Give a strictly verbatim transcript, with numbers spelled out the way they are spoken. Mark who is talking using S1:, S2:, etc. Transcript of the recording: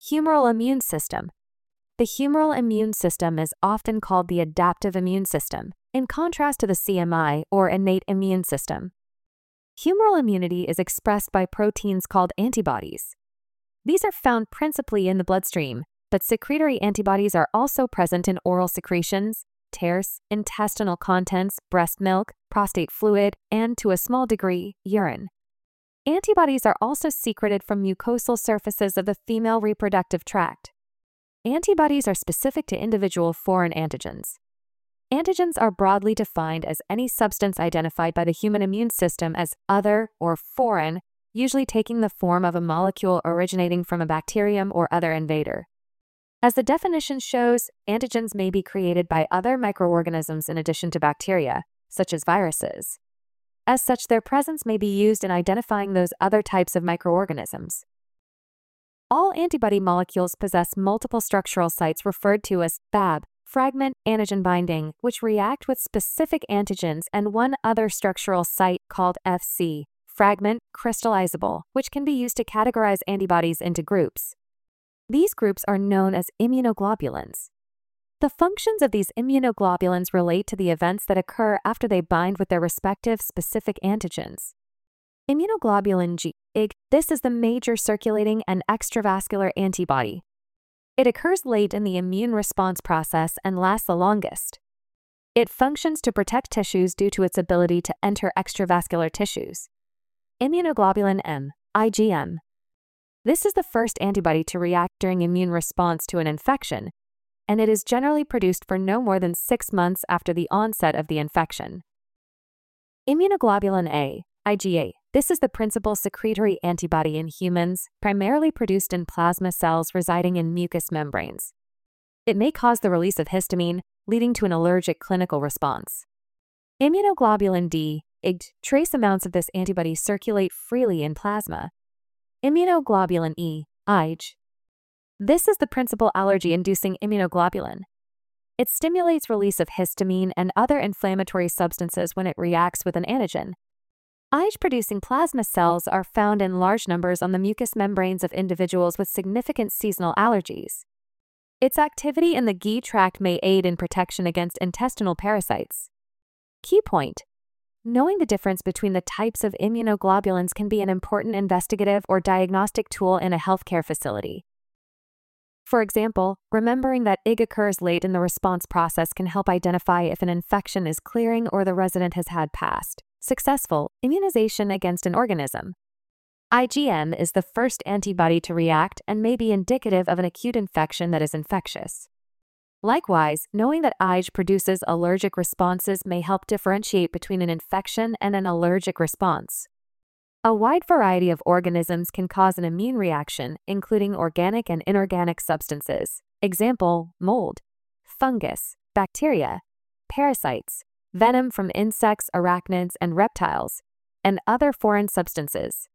S1: Humoral immune system. The humoral immune system is often called the adaptive immune system, in contrast to the C M I or innate immune system. Humoral immunity is expressed by proteins called antibodies. These are found principally in the bloodstream, but secretory antibodies are also present in oral secretions, tears, intestinal contents, breast milk, prostate fluid, and, to a small degree, urine. Antibodies are also secreted from mucosal surfaces of the female reproductive tract. Antibodies are specific to individual foreign antigens. Antigens are broadly defined as any substance identified by the human immune system as other or foreign, usually taking the form of a molecule originating from a bacterium or other invader. As the definition shows, antigens may be created by other microorganisms in addition to bacteria, such as viruses. As such, their presence may be used in identifying those other types of microorganisms. All antibody molecules possess multiple structural sites referred to as Fab, fragment antigen binding, which react with specific antigens, and one other structural site called F C, fragment crystallizable, which can be used to categorize antibodies into groups. These groups are known as immunoglobulins. The functions of these immunoglobulins relate to the events that occur after they bind with their respective specific antigens. Immunoglobulin G, I G, this is the major circulating and extravascular antibody. It occurs late in the immune response process and lasts the longest. It functions to protect tissues due to its ability to enter extravascular tissues. Immunoglobulin M, I G M. This is the first antibody to react during immune response to an infection, and it is generally produced for no more than six months after the onset of the infection. Immunoglobulin A, I G A. This is the principal secretory antibody in humans, primarily produced in plasma cells residing in mucous membranes. It may cause the release of histamine, leading to an allergic clinical response. Immunoglobulin D, I G, trace amounts of this antibody circulate freely in plasma. Immunoglobulin E, I G. This is the principal allergy-inducing immunoglobulin. It stimulates release of histamine and other inflammatory substances when it reacts with an antigen. I G-producing plasma cells are found in large numbers on the mucous membranes of individuals with significant seasonal allergies. Its activity in the G I tract may aid in protection against intestinal parasites. Key point: knowing the difference between the types of immunoglobulins can be an important investigative or diagnostic tool in a healthcare facility. For example, remembering that I G occurs late in the response process can help identify if an infection is clearing or the resident has had past successful immunization against an organism. I G M is the first antibody to react and may be indicative of an acute infection that is infectious. Likewise, knowing that I G produces allergic responses may help differentiate between an infection and an allergic response. A wide variety of organisms can cause an immune reaction, including organic and inorganic substances. Example, mold, fungus, bacteria, parasites, venom from insects, arachnids, and reptiles, and other foreign substances.